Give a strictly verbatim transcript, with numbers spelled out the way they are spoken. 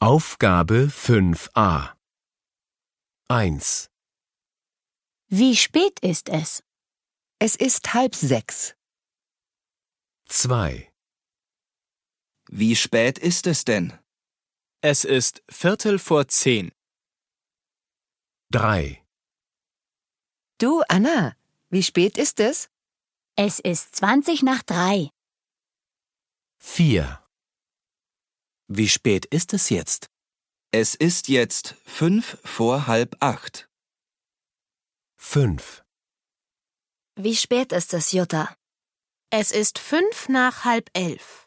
Aufgabe fünf a. eins. Wie spät ist es? Es ist halb sechs. zwei. Wie spät ist es denn? Es ist Viertel vor zehn. drei. Du, Anna, wie spät ist es? Es ist zwanzig nach drei. vier. Wie spät ist es jetzt? Es ist jetzt fünf vor halb acht. fünf. Wie spät ist es, Jutta? Es ist fünf nach halb elf.